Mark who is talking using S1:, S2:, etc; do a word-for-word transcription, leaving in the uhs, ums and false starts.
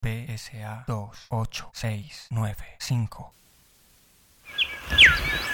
S1: P S A dos ocho seis nueve cinco.